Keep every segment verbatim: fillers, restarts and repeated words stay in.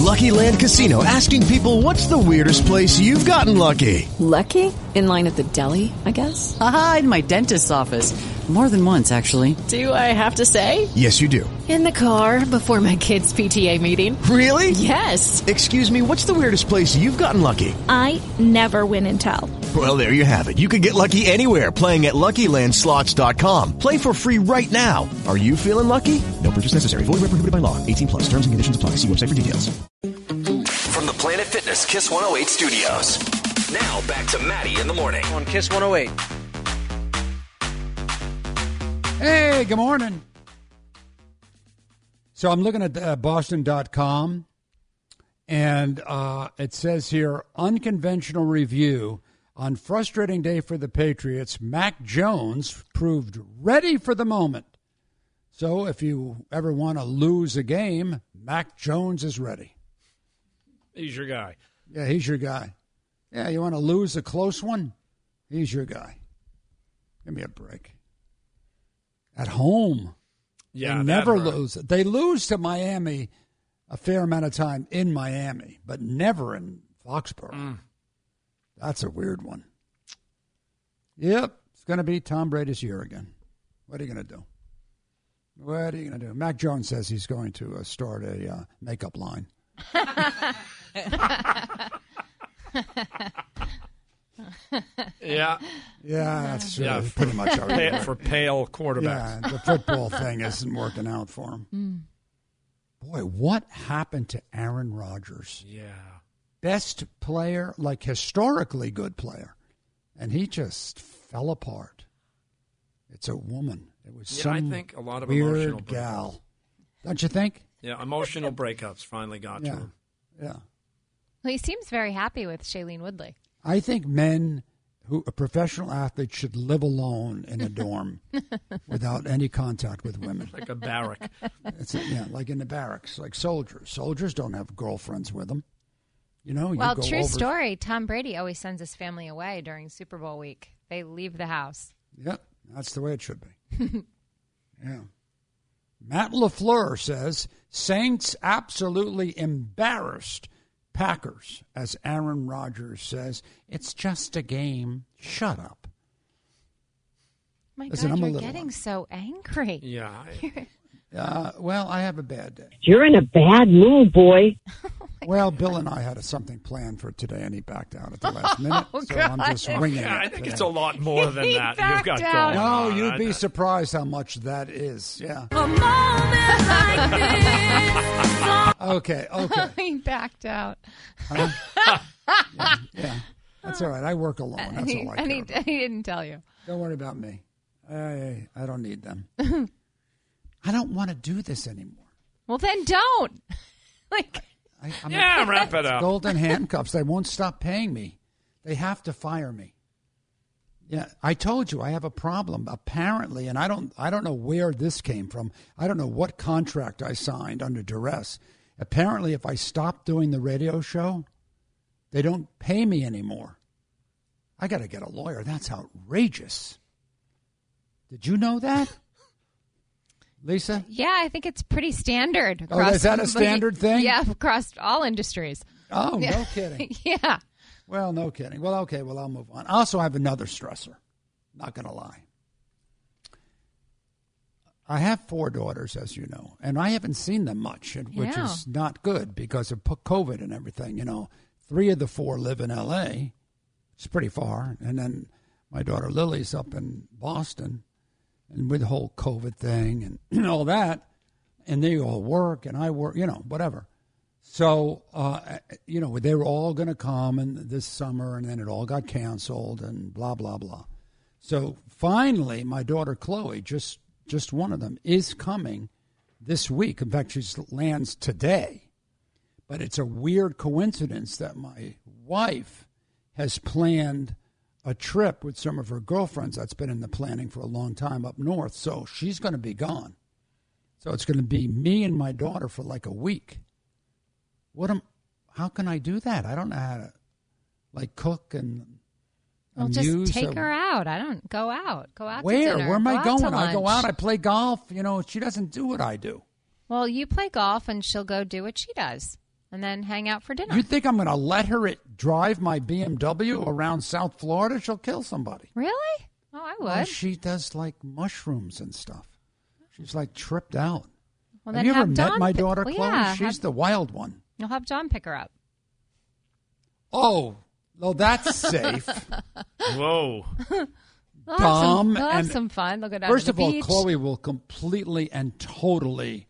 Lucky Land Casino, asking people, what's the weirdest place you've gotten lucky? Lucky? In line at the deli, I guess? Aha, in my dentist's office. More than once, actually. Do I have to say? Yes, you do. In the car before my kids' P T A meeting. Really? Yes. Excuse me, what's the weirdest place you've gotten lucky? I never win and tell. Well, there you have it. You can get lucky anywhere, playing at Lucky Land Slots dot com. Play for free right now. Are you feeling lucky? No purchase necessary. Void where prohibited by law. eighteen plus. Terms and conditions apply. See website for details. From the Planet Fitness Kiss one oh eight studios. Now back to Maddie in the morning. On Kiss one oh eight. Hey, good morning. So I'm looking at uh, Boston dot com, and uh, it says here, unconventional review on frustrating day for the Patriots. Mac Jones proved ready for the moment. So if you ever want to lose a game, Mac Jones is ready. He's your guy. Yeah, he's your guy. Yeah, you want to lose a close one? He's your guy. Give me a break. At home. Yeah, they never lose. They lose to Miami a fair amount of time in Miami, but never in Foxborough. Mm. That's a weird one. Yep, it's going to be Tom Brady's year again. What are you going to do? What are you going to do? Mac Jones says he's going to uh, start a uh, makeup line. yeah. Yeah, that's uh, yeah, pretty much our pale, for pale quarterbacks. Yeah, the football thing isn't working out for him. Mm. Boy, what happened to Aaron Rodgers? Yeah. Best player, like historically good player. And he just fell apart. It's a woman. It was yeah, some I think a lot of weird emotional gal. Breakups. Don't you think? Yeah, emotional breakups finally got yeah. to him. Yeah. Well, he seems very happy with Shailene Woodley. I think men who, a professional athlete, should live alone in a dorm without any contact with women. Like a barrack. It's a, yeah, like in the barracks, like soldiers. Soldiers don't have girlfriends with them. You know, you well, go true over... story. Tom Brady always sends his family away during Super Bowl week. They leave the house. Yep, that's the way it should be. Yeah. Matt LaFleur says Saints absolutely embarrassed Packers, as Aaron Rodgers says, it's just a game. Shut up. My Listen, God, I'm a you're little getting one. so angry. Yeah. Uh, well, I have a bad day. You're in a bad mood, boy. Well, Bill and I had a, something planned for today, and he backed out at the last minute. Oh, so God. I'm just winging yeah, it. I think today. it's a lot more than He that backed you've got out. going No, on. you'd be I, surprised how much that is. Yeah. A moment like this. Okay, okay. He backed out. Huh? yeah, yeah, that's all right. I work alone. That's and he, all I and care he, about. he didn't tell you. Don't worry about me. I, I don't need them. I don't want to do this anymore. Well, then don't. like, I, I'm yeah, wrap it up. Golden handcuffs. They won't stop paying me. They have to fire me. Yeah, I told you I have a problem apparently, and I don't. I don't know where this came from. I don't know what contract I signed under duress. Apparently, if I stop doing the radio show, they don't pay me anymore. I got to get a lawyer. That's outrageous. Did you know that, Lisa? yeah, I think it's pretty standard. Oh, Across, is that a standard thing? Yeah, across all industries. Oh, Yeah. no kidding. yeah. Well, no kidding. Well, okay, well, I'll move on. I also have another stressor. Not going to lie. I have four daughters, as you know, and I haven't seen them much, which Yeah. is not good because of COVID and everything. You know, three of the four live in L A. It's pretty far. And then my daughter Lily's up in Boston, and with the whole COVID thing and all that, and they all work, and I work, you know, whatever. So, uh, you know, they were all going to come and this summer, and then it all got canceled and blah, blah, blah. So finally, my daughter Chloe, just just one of them, is coming this week. In fact, she lands today. But it's a weird coincidence that my wife has planned a trip with some of her girlfriends that's been in the planning for a long time up north. So she's going to be gone. So it's going to be me and my daughter for like a week. What am? How can I do that? I don't know how to, like, cook and Well, amuse. just take a- her out. I don't go out. Go out Where? to dinner. Where am Go I out going? to I go lunch. out. I play golf. You know, she doesn't do what I do. Well, you play golf, and she'll go do what she does. and then hang out for dinner. You think I'm going to let her it drive my B M W around South Florida? She'll kill somebody. Really? Oh, I would. Well, she does like mushrooms and stuff. She's like tripped out. Well, have then you ever have met Dawn my pi- daughter, well, Chloe? yeah, She's have- the wild one. You'll have John pick her up. Oh, well, that's safe. Whoa. They'll have Dom some, they'll have and- some fun. They'll go down First to the of all, beach. Chloe will completely and totally,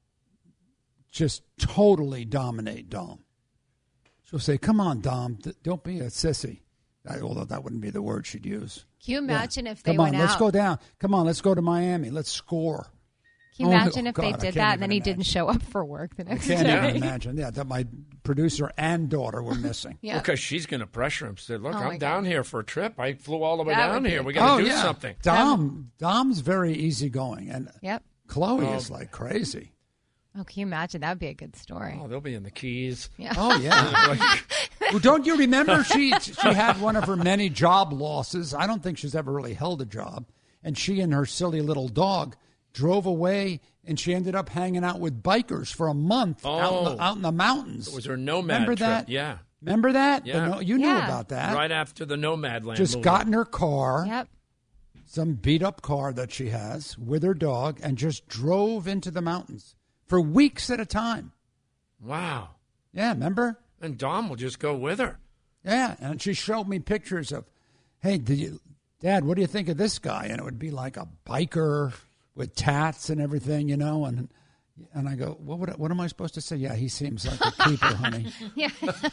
just totally dominate Dom. She'll say, "Come on, Dom, d- don't be a sissy." I, although that wouldn't be the word she'd use. Can you imagine Yeah. if they Come on, went let's out? go down. Come on, let's go to Miami. Let's score. Can you Oh, imagine if God, they I did can't that and even then he imagine. didn't show up for work the next Can't day? even imagine. Yeah, that my producer and daughter were missing. Yeah. Because she's going to pressure him. Said, "Look, Oh, my I'm down God. here for a trip. I flew all the way That down would here. be- We got to oh do yeah, something." Dom, Dom's very easygoing, and Yep. Chloe Oh. is like crazy. Oh, can you imagine? That would be a good story. Oh, they'll be in the Keys. Yeah. Oh yeah. Well, don't you remember she she had one of her many job losses? I don't think she's ever really held a job, and she and her silly little dog drove away, and she ended up hanging out with bikers for a month out, in Oh. the, out in the mountains. It was her nomad Remember trip. that? Yeah. Remember that? Yeah. The no- you knew Yeah. about that. Right after the nomad land. Just movie. got in her car, Yep. some beat up car that she has with her dog, and just drove into the mountains for weeks at a time. Wow. Yeah, remember? And Dom will just go with her. Yeah, and she showed me pictures of, hey, did you, Dad, what do you think of this guy? And it would be like a biker with tats and everything, you know, and and I go, what would I, what am I supposed to say? Yeah, he seems like a keeper, honey. Yeah.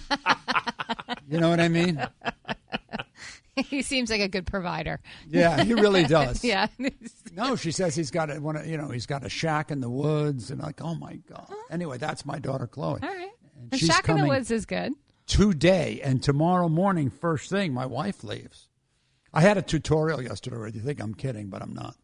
You know what I mean? He seems like a good provider. Yeah, he really does. Yeah. No, she says he's got a, one, of- you know, he's got a shack in the woods, and like, oh my God. Anyway, that's my daughter Chloe. All right. And The she's Shack in the coming Woods is good. today, and tomorrow morning, first thing, my wife leaves. I had a tutorial yesterday where you think I'm kidding, but I'm not.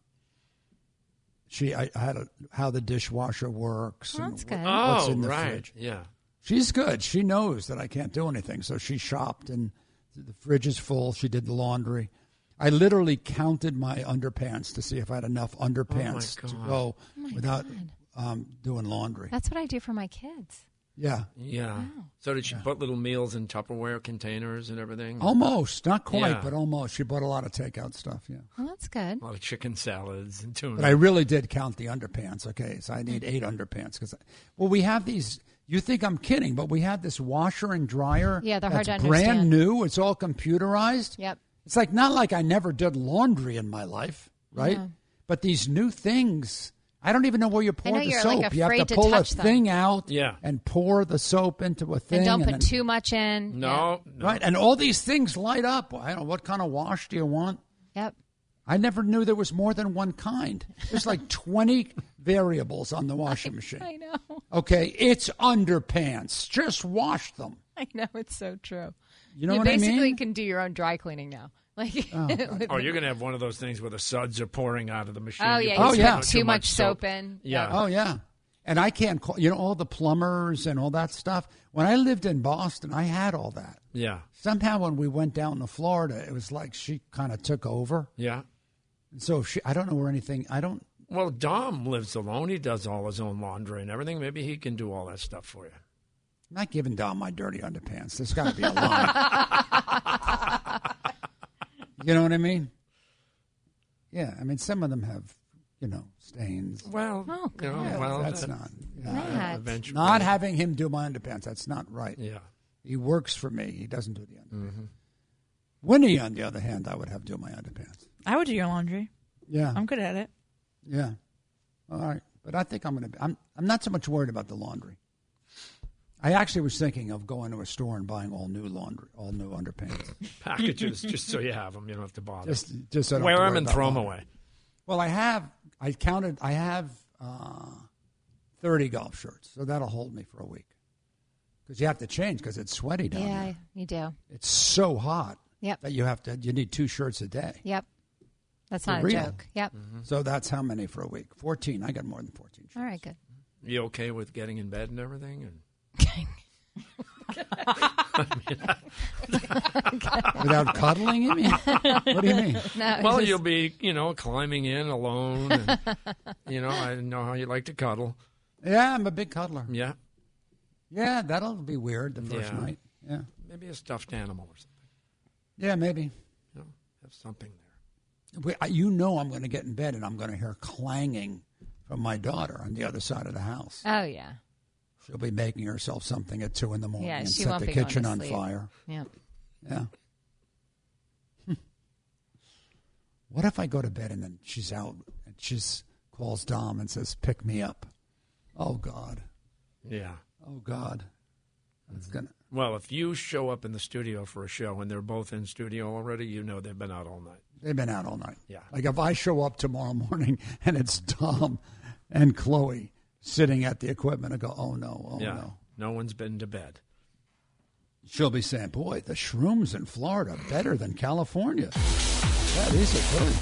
She, I, I had a, how the dishwasher works. Oh, and that's good. Oh, what's in the right. fridge. Yeah. She's good. She knows that I can't do anything, so she shopped, and the fridge is full. She did the laundry. I literally counted my underpants to see if I had enough underpants to God. go Oh, my without God. um, doing laundry. That's what I do for my kids. Yeah. Yeah. So did she put little meals in Tupperware containers and everything? Almost. Not quite, Yeah. but almost. She bought a lot of takeout stuff, yeah. Well, that's good. A lot of chicken salads and tuna. But I really did count the underpants. Okay, so I need eight underpants because, well, we have these. You think I'm kidding, but we have this washer and dryer. Yeah, they're hard that's to brand understand. new. It's all computerized. Yep. It's like not like I never did laundry in my life, right? Yeah. But these new things, I don't even know where you pour know the you're, soap. like, you have afraid to to pull a touch them. thing out, Yeah. and pour the soap into a thing, And don't put then- too much in. No, no. right. And all these things light up. I don't know what kind of wash do you want. Yeah. Yep. I never knew there was more than one kind. There's like twenty variables on the washing machine. I know. Okay, it's underpants. Just wash them. I know. It's so true. You know you what I basically mean? can do your own dry cleaning now. Like, with Oh, you're going to have one of those things where the suds are pouring out of the machine. Oh, You yeah. put Oh, You yeah. put too, much soap in. Yeah. Oh yeah, and I can't call. You know all the plumbers and all that stuff. When I lived in Boston, I had all that. Yeah. Somehow, when we went down to Florida, it was like she kind of took over. Yeah. And so she, I don't know where anything. I don't. Well, Dom lives alone. He does all his own laundry and everything. Maybe he can do all that stuff for you. I'm not giving Dom my dirty underpants. There's got to be a line. You know what I mean? Yeah, I mean some of them have, you know, stains. Well, Oh, you know, Yeah, well, that's that- not. Matt. eventually. Not having him do my underpants. That's not right. Yeah. He works for me. He doesn't do the underpants. Mm-hmm. Winnie, on the other hand, I would have do my underpants. I would do your laundry. Yeah. I'm good at it. Yeah. All right. But I think I'm going to I'm I'm not so much worried about the laundry. I actually was thinking of going to a store and buying all new laundry, all new underpants. Packages just so you have them. You don't have to bother. Just just so I don't wear have to them worry and about throw them laundry. away. Well, I have I counted I have uh, thirty golf shirts. So that'll hold me for a week. Cuz you have to change cuz it's sweaty down Yeah, there. you do. It's so hot Yep. that you have to you need two shirts a day. Yep. That's For not real. a joke. Yep. So that's how many for a week? fourteen. I got more than fourteen shirts. All right, good. You okay with getting in bed and everything? And Without cuddling you mean? What do you mean? No, well, just- you'll be, you know, climbing in alone. And, you know, I know how you like to cuddle. Yeah, I'm a big cuddler. Yeah. Yeah, that'll be weird the first Yeah. night. Yeah. Maybe a stuffed animal or something. Yeah, maybe. You know, have something there. We, I- you know I'm going to get in bed and I'm going to hear clanging from my daughter on the other side of the house. Oh, yeah. She'll be making herself something at two in the morning Yeah, and she set won't the be going kitchen to on sleep. fire. Yeah. Yeah. What if I go to bed and then she's out and she calls Dom and says, pick me up? Oh, God. Yeah. Oh, God. That's gonna. Well, if you show up in the studio for a show and they're both in studio already, you know they've been out all night. They've been out all night. Yeah. Like if I show up tomorrow morning and it's Dom and Chloe sitting at the equipment, I go, oh, no, oh, yeah. no. No one's been to bed. She'll be saying, boy, the shrooms in Florida better than California. That is a good.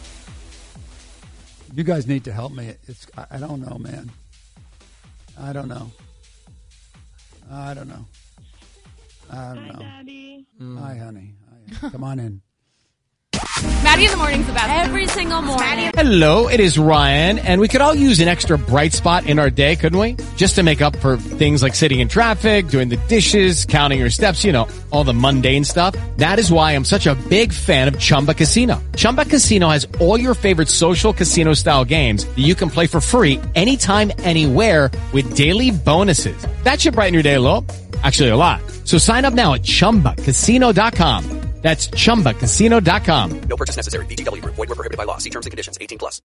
You guys need to help me. It's I, I don't know, man. I don't know. I don't know. I don't Hi, know. Daddy. Hi, honey. Hi. Come on in. Maddie in the morning's the best. Every single morning. Hello, it is Ryan, and we could all use an extra bright spot in our day, couldn't we? Just to make up for things like sitting in traffic, doing the dishes, counting your steps, you know, all the mundane stuff. That is why I'm such a big fan of Chumba Casino. Chumba Casino has all your favorite social casino-style games that you can play for free anytime, anywhere with daily bonuses. That should brighten your day a little. Actually, a lot. So sign up now at chumba casino dot com. That's chumba casino dot com. No purchase necessary. V G W Group. Void where prohibited by law. See terms and conditions. eighteen plus.